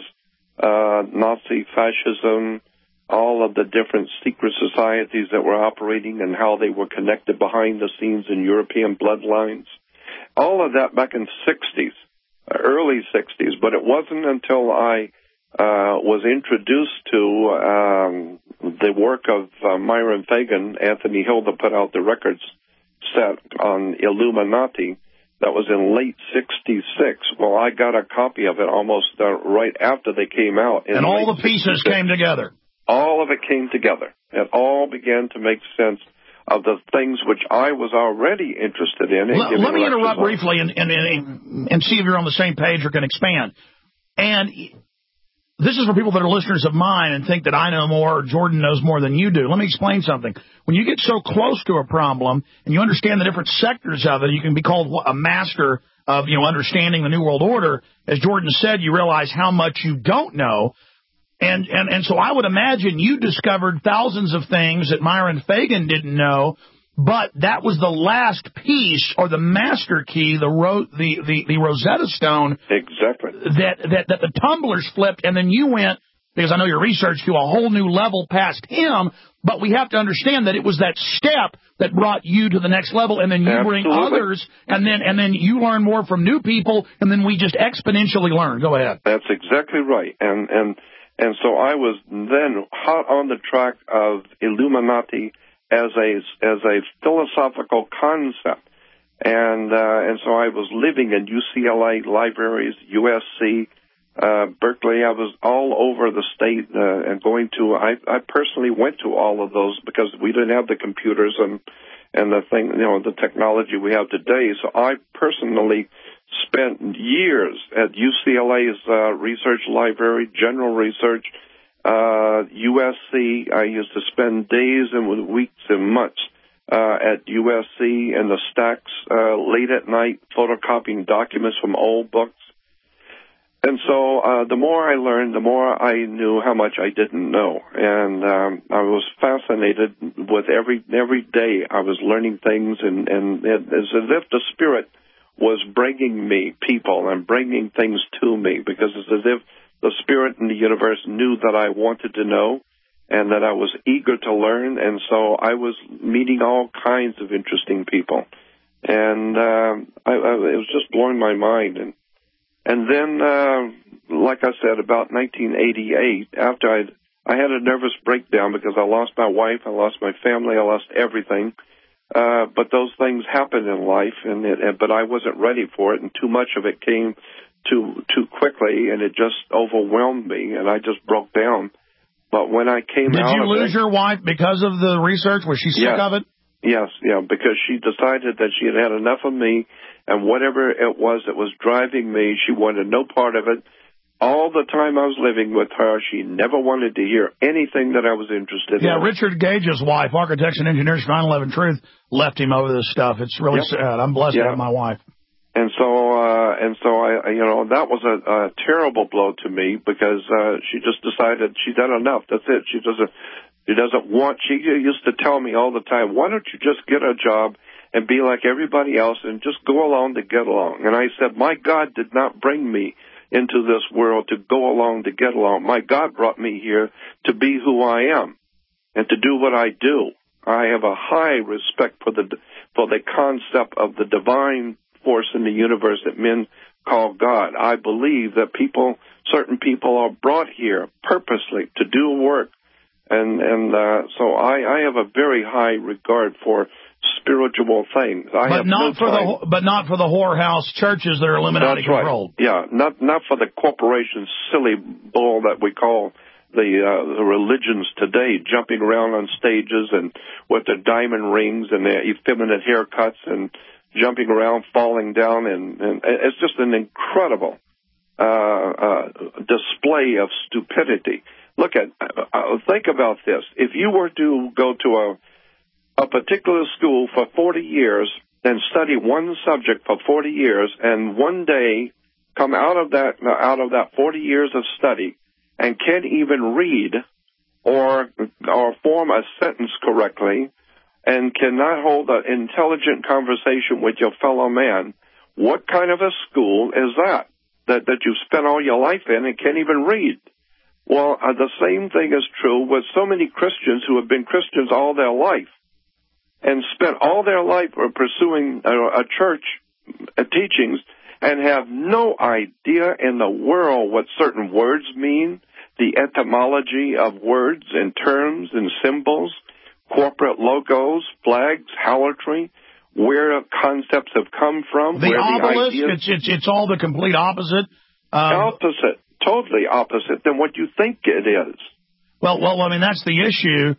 Nazi fascism, all of the different secret societies that were operating and how they were connected behind the scenes in European bloodlines. All of that back in the 60s, early 60s. But it wasn't until I was introduced to the work of Myron Fagan, Anthony Hilda put out the records set on Illuminati. That was in late 66. Well, I got a copy of it almost right after they came out. And all the pieces came together. All of it came together. It all began to make sense of the things which I was already interested in. Let me interrupt briefly and see if you're on the same page or can expand. And this is for people that are listeners of mine and think that I know more or Jordan knows more than you do. Let me explain something. When you get so close to a problem and you understand the different sectors of it, you can be called a master of, understanding the New World Order. As Jordan said, you realize how much you don't know. And so I would imagine you discovered thousands of things that Myron Fagan didn't know, but that was the last piece or the master key, the Rosetta Stone. Exactly. That the tumblers flipped, and then you went, because I know your research, to a whole new level past him, but we have to understand that it was that step that brought you to the next level, and then you bring others, and then you learn more from new people, and then we just exponentially learn. Go ahead. That's exactly right. And so I was then hot on the track of Illuminati as a philosophical concept, and so I was living in UCLA libraries, USC, Berkeley. I was all over the state and going to. I personally went to all of those because we didn't have the computers and the technology we have today. So I personally spent years at UCLA's research library, general research, USC. I used to spend days and weeks and months at USC in the stacks late at night, photocopying documents from old books. And so the more I learned, the more I knew how much I didn't know. And I was fascinated with every day I was learning things, and it's as if the Spirit was bringing me people and bringing things to me, because it's as if the Spirit in the universe knew that I wanted to know and that I was eager to learn. And so I was meeting all kinds of interesting people. And it was just blowing my mind. And then, like I said, about 1988, after I had a nervous breakdown because I lost my wife, I lost my family, I lost everything. But those things happen in life, but I wasn't ready for it, and too much of it came too quickly, and it just overwhelmed me, and I just broke down. But when I came out of it... Did you lose your wife because of the research? Was she sick of it? Yes, because she decided that she had had enough of me, and whatever it was that was driving me, she wanted no part of it. all the time I was living with her, she never wanted to hear anything that I was interested in. Yeah, Richard Gage's wife, Architects and Engineers for 9/11 Truth, left him over this stuff. It's really sad. I'm blessed to have my wife. And so I, that was a terrible blow to me because she just decided she's had enough. That's it. She doesn't want. She used to tell me all the time, "Why don't you just get a job and be like everybody else and just go along to get along?" And I said, "My God did not bring me into this world to go along to get along. My God brought me here to be who I am and to do what I do. I have a high respect for the concept of the divine force in the universe that men call God. I believe that certain people are brought here purposely to do work, and so I have a very high regard for spiritual things. But not for the whorehouse churches that are Illuminati controlled. Yeah, not for the corporation's silly bull that we call the religions today, jumping around on stages and with their diamond rings and their effeminate haircuts and jumping around, falling down, and it's just an incredible display of stupidity. Think about this. If you were to go to a particular school for 40 years and study one subject for 40 years, and one day come out of that 40 years of study and can't even read or form a sentence correctly, and cannot hold an intelligent conversation with your fellow man, what kind of a school is that you've spent all your life in and can't even read? Well, the same thing is true with so many Christians who have been Christians all their life and spent all their life pursuing a church teachings and have no idea in the world what certain words mean, the etymology of words and terms and symbols, corporate logos, flags, harlotry, where concepts have come from. The obelisk, it's all the complete opposite. Opposite, totally opposite than what you think it is. Well, I mean, that's the issue.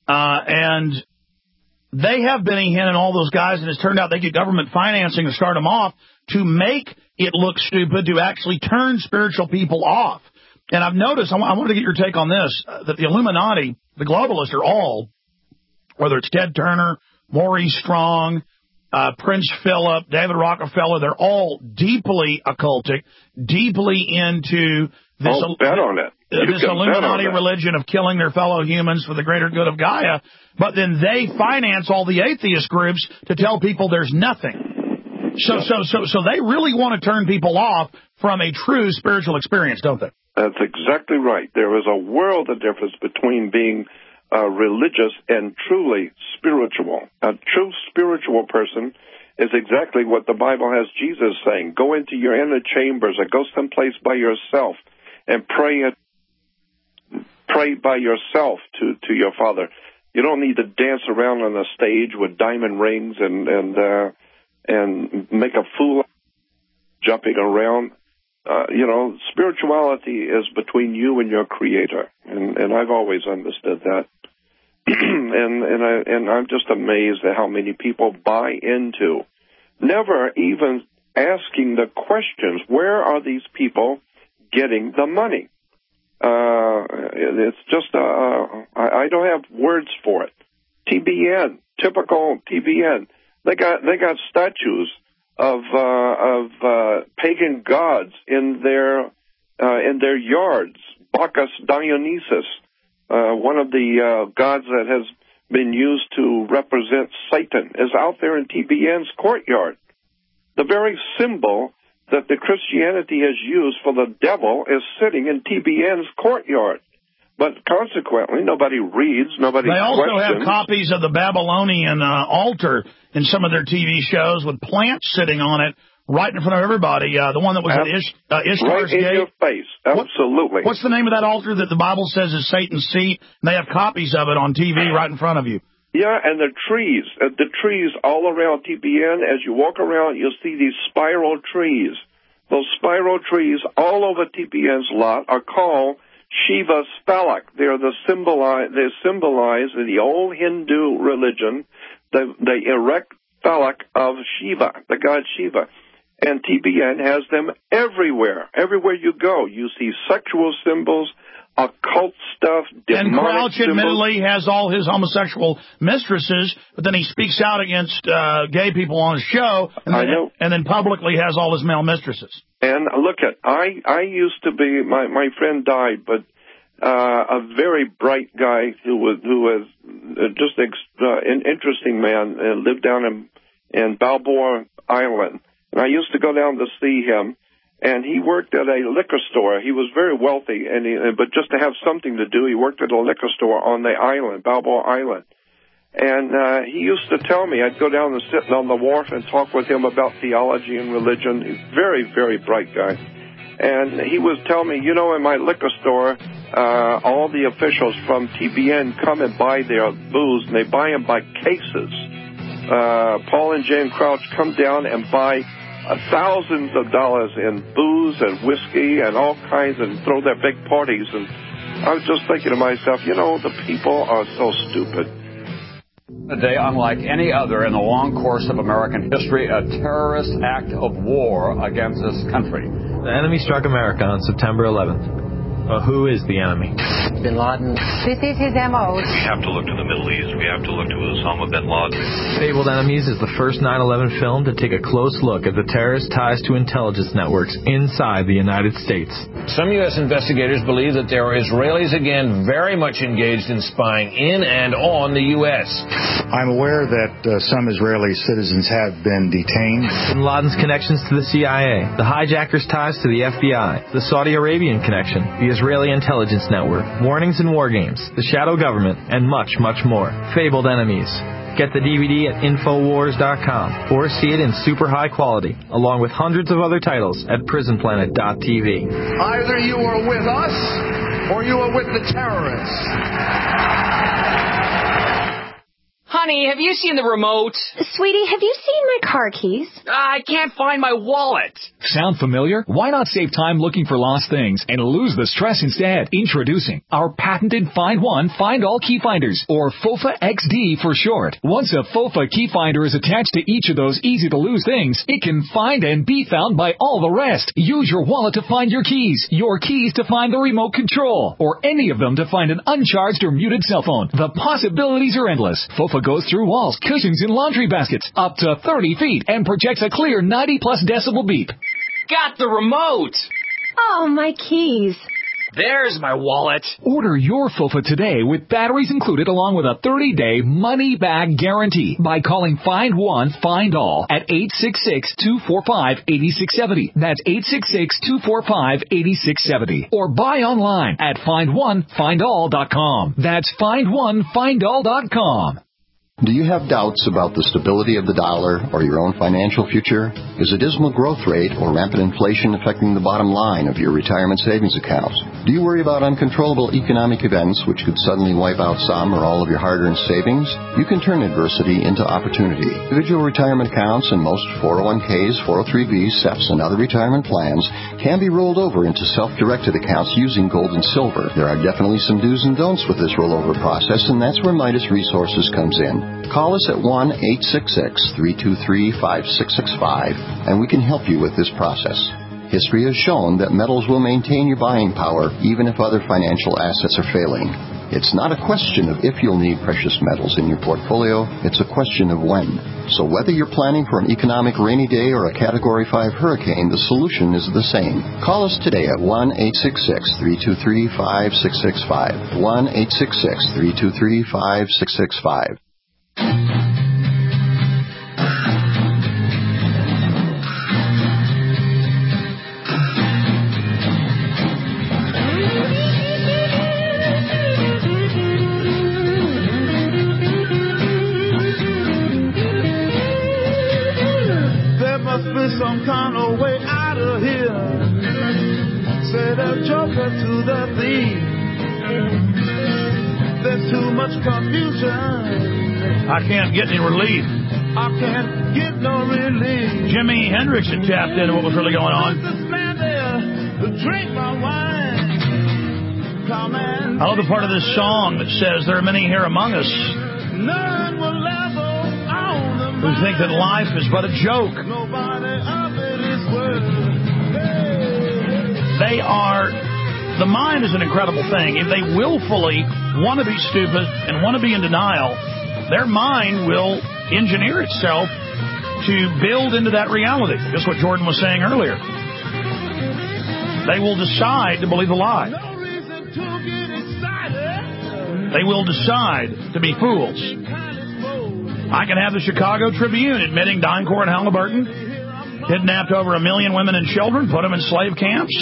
And they have Benny Hinn and all those guys, and it's turned out they get government financing to start them off to make it look stupid, to actually turn spiritual people off. And I've noticed, I wanted to get your take on this, that the Illuminati, the globalists are all, whether it's Ted Turner, Maurice Strong, Prince Philip, David Rockefeller, they're all deeply occultic, deeply into this, bet on it. This Illuminati religion of killing their fellow humans for the greater good of Gaia. But then they finance all the atheist groups to tell people there's nothing. So they really want to turn people off from a true spiritual experience, don't they? That's exactly right. There is a world of difference between being religious and truly spiritual. A true spiritual person is exactly what the Bible has Jesus saying. Go into your inner chambers or go someplace by yourself and pray by yourself to your Father. You don't need to dance around on a stage with diamond rings and make a fool jumping around. Spirituality is between you and your Creator, and I've always understood that. and I'm just amazed at how many people buy into, never even asking the questions, where are these people getting the money? It's just, I don't have words for it. TBN, typical TBN. They got statues of pagan gods in their yards. Bacchus Dionysus, one of the gods that has been used to represent Satan, is out there in TBN's courtyard. The very symbol that the Christianity has used for the devil is sitting in TBN's courtyard. But consequently, nobody reads, nobody questions. They also have copies of the Babylonian altar in some of their TV shows with plants sitting on it right in front of everybody. The one that was at Ishtar's Gate. Right in your face, absolutely. What's the name of that altar that the Bible says is Satan's seat? And they have copies of it on TV right in front of you. Yeah, and the trees all around TBN. As you walk around, you'll see these spiral trees. Those spiral trees all over TBN's lot are called Shiva Spalak. They symbolize in the old Hindu religion the erect phallic of Shiva, the god Shiva. And TBN has them everywhere. Everywhere you go, you see sexual symbols, occult stuff, demonic and Crouch symbols. admittedly has all his homosexual mistresses, but then he speaks out against gay people on his show, and then publicly has all his male mistresses. And look I used to be, my friend died, but a very bright guy who was just an interesting man, lived down in Balboa Island. And I used to go down to see him, and he worked at a liquor store. He was very wealthy, but just to have something to do, he worked at a liquor store on the island, Balboa Island. And he used to tell me, I'd go down and sit on the wharf and talk with him about theology and religion. He's a very, very bright guy. And he was telling me, in my liquor store, all the officials from TBN come and buy their booze, and they buy them by cases. Paul and Jane Crouch come down and buy thousands of dollars in booze and whiskey and all kinds, and throw their big parties. And I was just thinking to myself, the people are so stupid. A day unlike any other in the long course of American history, a terrorist act of war against this country. The enemy struck America on September 11th. But who is the enemy? Bin Laden. This is his MO. We have to look to the Middle East. We have to look to Osama bin Laden. Fabled Enemies is the first 9/11 film to take a close look at the terrorist ties to intelligence networks inside the United States. Some U.S. investigators believe that there are Israelis again very much engaged in spying in and on the U.S. I'm aware that some Israeli citizens have been detained. Bin Laden's connections to the CIA, the hijackers' ties to the FBI, the Saudi Arabian connection, the Israeli intelligence network, warnings and war games, the shadow government, and much, much more. Fabled Enemies. Get the DVD at Infowars.com or see it in super high quality, along with hundreds of other titles at PrisonPlanet.tv. Either you are with us or you are with the terrorists. Honey, have you seen the remote? Sweetie, have you seen my car keys? I can't find my wallet. Sound familiar? Why not save time looking for lost things and lose the stress instead? Introducing our patented Find One, Find All Key Finders, or FOFA XD for short. Once a FOFA key finder is attached to each of those easy-to-lose things, it can find and be found by all the rest. Use your wallet to find your keys to find the remote control, or any of them to find an uncharged or muted cell phone. The possibilities are endless. FOFA goes through walls, cushions, and laundry baskets up to 30 feet and projects a clear 90-plus decibel beep. Got the remote! Oh, my keys. There's my wallet. Order your FOFA today with batteries included along with a 30-day money-back guarantee by calling Find One, Find All at 866-245-8670. That's 866-245-8670. Or buy online at FindOneFindAll.com. That's FindOneFindAll.com. Do you have doubts about the stability of the dollar or your own financial future? Is a dismal growth rate or rampant inflation affecting the bottom line of your retirement savings accounts? Do you worry about uncontrollable economic events which could suddenly wipe out some or all of your hard-earned savings? You can turn adversity into opportunity. Individual retirement accounts and most 401ks, 403bs, SEPs, and other retirement plans can be rolled over into self-directed accounts using gold and silver. There are definitely some do's and don'ts with this rollover process, and that's where Midas Resources comes in. Call us at 1-866-323-5665, and we can help you with this process. History has shown that metals will maintain your buying power even if other financial assets are failing. It's not a question of if you'll need precious metals in your portfolio, it's a question of when. So whether you're planning for an economic rainy day or a Category 5 hurricane, the solution is the same. Call us today at 1-866-323-5665. 1-866-323-5665. Some kind of way out of here. Say the joker to the thief. There's too much confusion. I can't get any relief. I can't get no relief. Jimi Hendrix had tapped into what was really going on. This man there to drink my wine. Come and I love the part of this song that says there are many here among us none will ever own the who think that life is but a joke. Nobody of it is They are, the mind is an incredible thing. If they willfully want to be stupid and want to be in denial, their mind will engineer itself to build into that reality. Just what Jordan was saying earlier. They will decide to believe a lie. They will decide to be fools. I can have the Chicago Tribune admitting DynCorp and Halliburton kidnapped over 1 million women and children, put them in slave camps,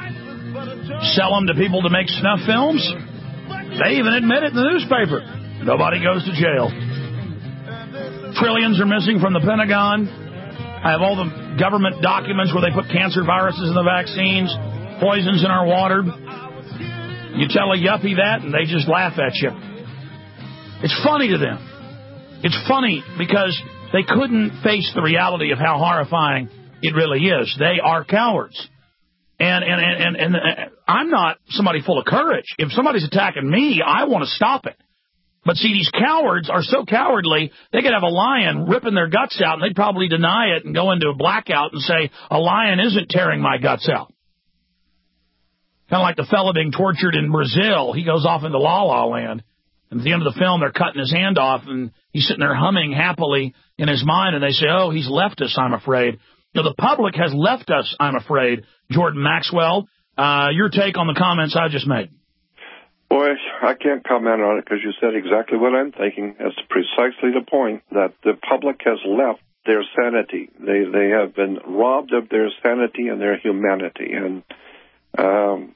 sell them to people to make snuff films. They even admit it in the newspaper. Nobody goes to jail. Trillions are missing from the Pentagon. I have all the government documents where they put cancer viruses in the vaccines, poisons in our water. You tell a yuppie that, and they just laugh at you. It's funny to them. It's funny because they couldn't face the reality of how horrifying it really is. They are cowards. And I'm not somebody full of courage. If somebody's attacking me, I want to stop it. But see, these cowards are so cowardly, they could have a lion ripping their guts out, and they'd probably deny it and go into a blackout and say, a lion isn't tearing my guts out. Kind of like the fella being tortured in Brazil. He goes off into La La Land. And at the end of the film, they're cutting his hand off, and he's sitting there humming happily in his mind, and they say, oh, he's left us, I'm afraid. You know, the public has left us, I'm afraid. Jordan Maxwell, your take on the comments I just made. Boy, I can't comment on it because you said exactly what I'm thinking. That's precisely the point, that the public has left their sanity. They have been robbed of their sanity and their humanity. And, and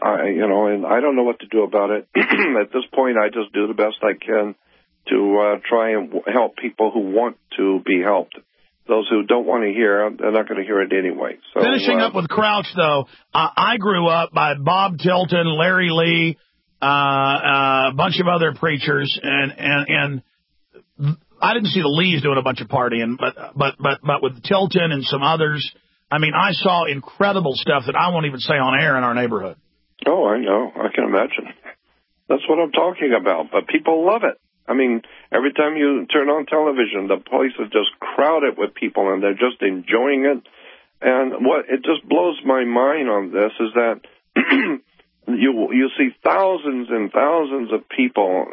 I don't know what to do about it. At this point, I just do the best I can to try and help people who want to be helped. Those who don't want to hear, they're not going to hear it anyway. So, finishing up with Crouch, though, I grew up by Bob Tilton, Larry Lee, a bunch of other preachers, and I didn't see the Lees doing a bunch of partying, but with Tilton and some others, I mean, I saw incredible stuff that I won't even say on air in our neighborhood. Oh, I know. I can imagine. That's what I'm talking about. But people love it. I mean, every time you turn on television, the place is just crowded with people, and they're just enjoying it. And what it just blows my mind on this is that you see thousands and thousands of people,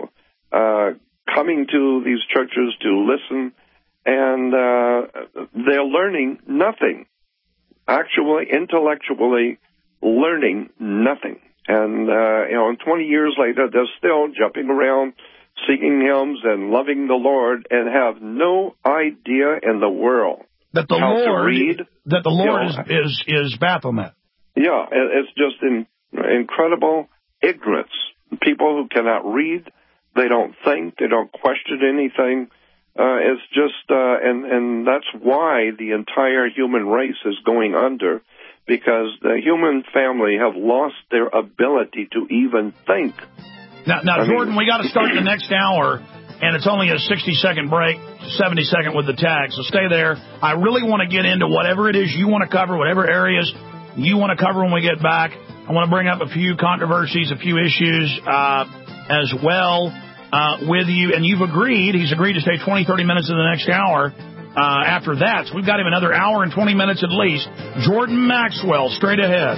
coming to these churches to listen, and they're learning nothing. Actually, intellectually learning nothing. And, 20 years later, they're still jumping around, singing hymns and loving the Lord, and have no idea in the world that the how Lord to read. That the Lord is Baphomet. Yeah, it's just incredible ignorance. People who cannot read, they don't think, they don't question anything. It's just, and that's why the entire human race is going under, because the human family have lost their ability to even think. Now, Jordan, we got to start the next hour, and it's only a 60-second break, 70-second with the tag, so stay there. I really want to get into whatever it is you want to cover, whatever areas you want to cover when we get back. I want to bring up a few controversies, a few issues as well with you, and he's agreed to stay 20, 30 minutes in the next hour after that. So we've got him another hour and 20 minutes at least. Jordan Maxwell, straight ahead.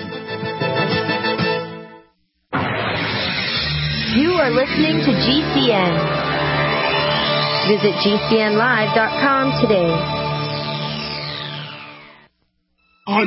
You are listening to GCN. Visit GCNlive.com today.